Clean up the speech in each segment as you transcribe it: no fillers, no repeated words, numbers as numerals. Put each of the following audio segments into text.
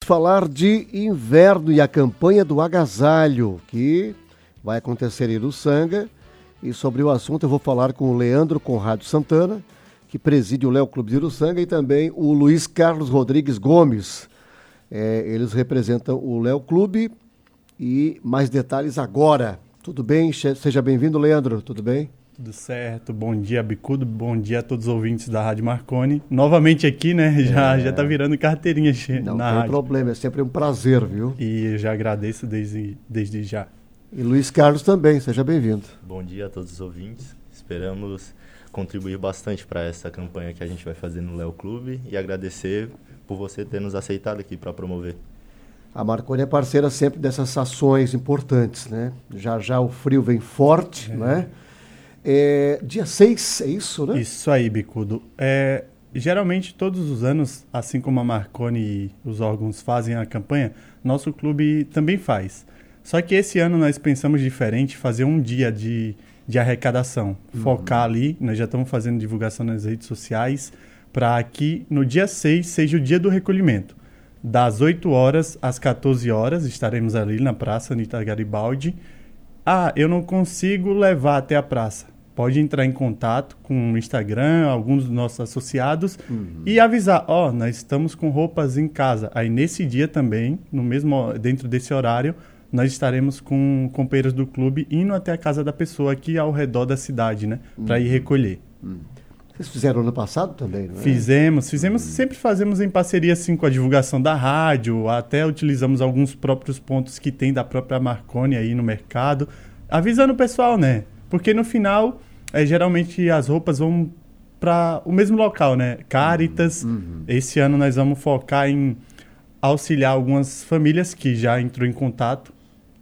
falar de inverno e a campanha do agasalho, que vai acontecer em Uruçanga. E sobre o assunto eu vou falar com o Leandro Conrado Santana, que preside o Léo Clube de Uruçanga, e também o Luiz Carlos Rodrigues Gomes. Eles representam o Léo Clube. E mais detalhes agora. Tudo bem? Seja bem-vindo, Leandro. Tudo bem? Tudo certo. Bom dia, Bicudo. Bom dia a todos os ouvintes da Rádio Marconi. Novamente aqui, né? Já tá virando carteirinha na rádio. Não tem problema, é sempre um prazer, viu? E eu já agradeço desde já. E Luiz Carlos também, seja bem-vindo. Bom dia a todos os ouvintes. Esperamos contribuir bastante para essa campanha que a gente vai fazer no Léo Clube e agradecer por você ter nos aceitado aqui para promover. A Marconi é parceira sempre dessas ações importantes, né? Já o frio vem forte, né? Dia 6, é isso, né? Isso aí, Bicudo. Geralmente, todos os anos, assim como a Marconi e os órgãos fazem a campanha, nosso clube também faz. Só que esse ano nós pensamos diferente, fazer um dia de arrecadação. Focar ali, nós já estamos fazendo divulgação nas redes sociais, para que no dia 6 seja o dia do recolhimento. Das 8 horas às 14 horas, estaremos ali na Praça Anita Garibaldi. Eu não consigo levar até a praça. Pode entrar em contato com o Instagram, alguns dos nossos associados, e avisar, nós estamos com roupas em casa. Aí nesse dia também, dentro desse horário, nós estaremos com companheiros do clube indo até a casa da pessoa aqui ao redor da cidade, né? Para ir recolher. Vocês fizeram ano passado também, não é? Fizemos. Sempre fazemos em parceria assim, com a divulgação da rádio, até utilizamos alguns próprios pontos que tem da própria Marconi aí no mercado, avisando o pessoal, né? Porque no final, geralmente as roupas vão para o mesmo local, né? Caritas. Esse ano nós vamos focar em auxiliar algumas famílias que já entrou em contato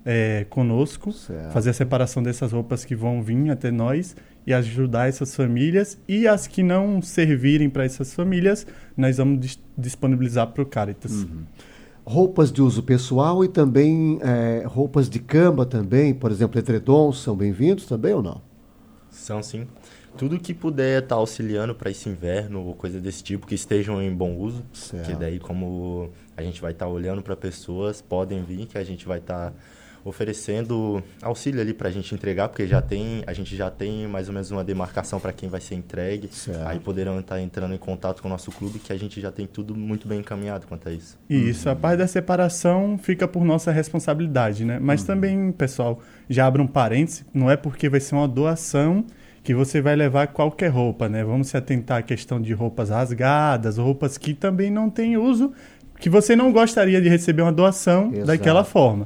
conosco, certo. Fazer a separação dessas roupas que vão vir até nós e ajudar essas famílias, e as que não servirem para essas famílias, nós vamos disponibilizar para o Caritas. Roupas de uso pessoal e também roupas de cama também, por exemplo, edredons, são bem-vindos também ou não? São sim. Tudo que puder estar auxiliando para esse inverno ou coisa desse tipo, que estejam em bom uso, certo. Que daí como a gente vai estar olhando para pessoas, podem vir, que a gente vai estar oferecendo auxílio ali para a gente entregar, porque a gente já tem mais ou menos uma demarcação para quem vai ser entregue, certo. Aí poderão estar entrando em contato com o nosso clube, que a gente já tem tudo muito bem encaminhado quanto a isso. Isso, a parte da separação fica por nossa responsabilidade, né? Mas também, pessoal, já abro um parênteses, não é porque vai ser uma doação que você vai levar qualquer roupa, né? Vamos se atentar à questão de roupas rasgadas, roupas que também não têm uso, que você não gostaria de receber uma doação daquela forma.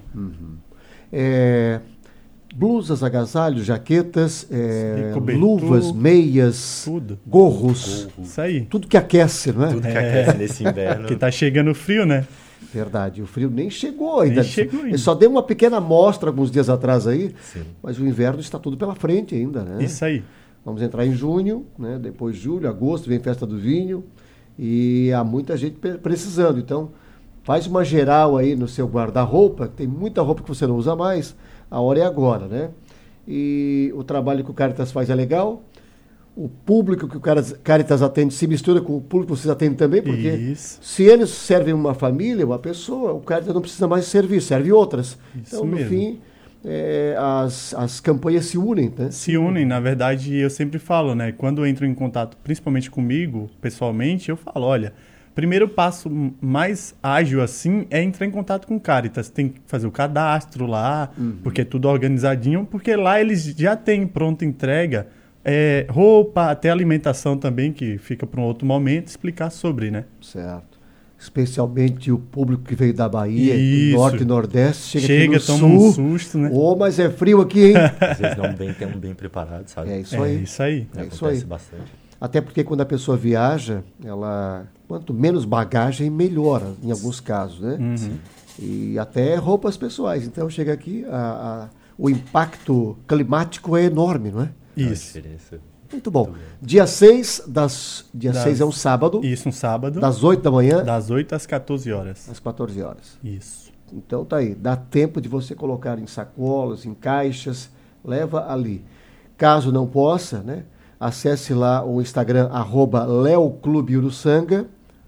Blusas, agasalhos, jaquetas, luvas, meias, tudo. Gorros. Isso aí. Tudo que aquece, não é? Tudo que aquece nesse inverno. Que tá chegando frio, né? Verdade, o frio nem chegou ainda. Ele só deu uma pequena amostra alguns dias atrás aí, sim. Mas o inverno está tudo pela frente ainda, né? Isso aí. Vamos entrar em junho, né? Depois julho, agosto, vem festa do vinho, e há muita gente precisando. Então, faz uma geral aí no seu guarda-roupa, tem muita roupa que você não usa mais, a hora é agora, né? E o trabalho que o Caritas faz é legal. O público que o Caritas atende se mistura com o público que vocês atendem também, porque se eles servem uma família, uma pessoa, o Caritas não precisa mais servir, serve outras. Isso então, no mesmo. fim, as campanhas se unem, né? Se unem, na verdade, eu sempre falo, né? Quando eu entro em contato, principalmente comigo, pessoalmente, eu falo, olha, primeiro passo mais ágil assim é entrar em contato com o Caritas. Tem que fazer o cadastro lá, porque é tudo organizadinho, porque lá eles já têm pronta entrega, roupa, até alimentação também, que fica para um outro momento, explicar sobre, né? Certo. Especialmente o público que veio da Bahia, do Norte e Nordeste, chega aqui no toma Sul. Um susto, né? Mas é frio aqui, hein? Às vezes não estão bem preparados, sabe? É isso aí. Acontece bastante. Até porque quando a pessoa viaja, quanto menos bagagem, melhora, em alguns casos, né? E até roupas pessoais. Então, chega aqui, o impacto climático é enorme, não é? Isso. Muito bom. Dia 6 é um sábado. Isso, um sábado. Das 8 da manhã. Das 8 às 14 horas. Às 14 horas. Isso. Então tá aí. Dá tempo de você colocar em sacolas, em caixas. Leva ali. Caso não possa, né? Acesse lá o Instagram, @LeoClubeUruçanga.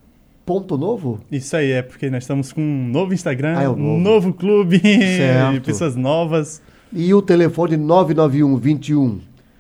Ponto Novo? Isso aí, é porque nós estamos com um novo Instagram, é o um novo clube, Certo. pessoas novas. E o telefone 991 21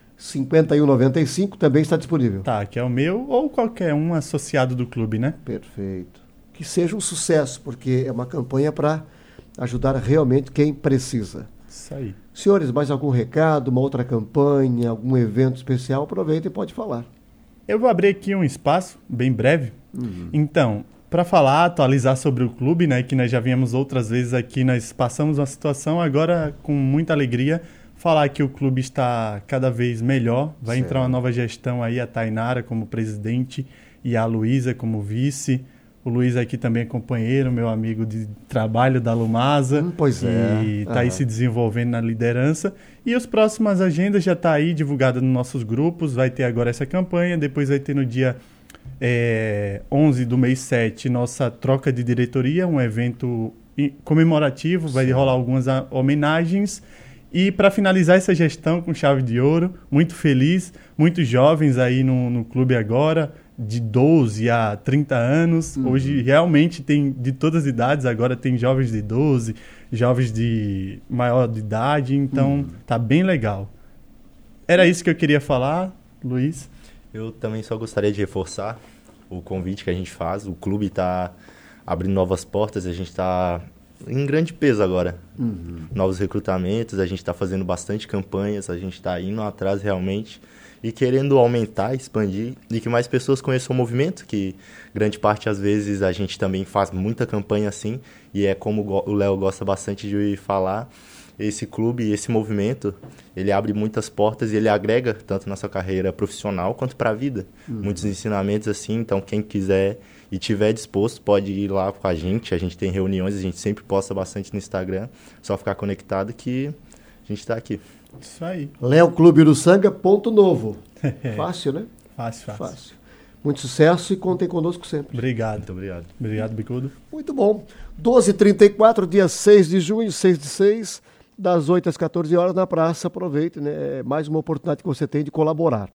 5195 também está disponível. Tá, que é o meu ou qualquer um associado do clube, né? Perfeito. Que seja um sucesso, porque é uma campanha para ajudar realmente quem precisa. Isso aí. Senhores, mais algum recado, uma outra campanha, algum evento especial? Aproveita e pode falar. Eu vou abrir aqui um espaço, bem breve. Então, para falar, atualizar sobre o clube, né, que nós já viemos outras vezes aqui, nós passamos uma situação, agora com muita alegria, falar que o clube está cada vez melhor, vai entrar uma nova gestão aí, a Tainara como presidente e a Luísa como vice. O Luiz aqui também é companheiro, meu amigo de trabalho da Lumasa. Pois é. E está aí se desenvolvendo na liderança. E as próximas agendas já está aí divulgada nos nossos grupos. Vai ter agora essa campanha, depois vai ter no dia 11 do mês 7 nossa troca de diretoria, um evento comemorativo, vai rolar algumas homenagens. E para finalizar essa gestão com chave de ouro, muito feliz, muitos jovens aí no clube agora, de 12 a 30 anos. Hoje realmente tem de todas as idades, agora tem jovens de 12, jovens de maior de idade, então tá bem legal. Era isso que eu queria falar, Luiz. Eu também só gostaria de reforçar o convite que a gente faz. O clube está abrindo novas portas, a gente está em grande peso agora. Novos recrutamentos, a gente está fazendo bastante campanhas, a gente está indo atrás realmente e querendo aumentar, expandir e que mais pessoas conheçam o movimento, que grande parte às vezes a gente também faz muita campanha assim, e é como o Léo gosta bastante de falar, esse clube, esse movimento, ele abre muitas portas e ele agrega tanto na sua carreira profissional quanto para a vida. Muitos ensinamentos assim, então quem quiser e tiver disposto pode ir lá com a gente tem reuniões, a gente sempre posta bastante no Instagram, só ficar conectado que a gente está aqui. Isso aí. Léo Clube Uruçanga, Ponto Novo. Fácil, né? Fácil. Muito sucesso e contem conosco sempre. Obrigado. Muito obrigado. Obrigado, Bicudo. Muito bom. 12h34, dia 6 de junho, 6/6, das 8 às 14 horas na praça. Aproveite, né? É mais uma oportunidade que você tem de colaborar.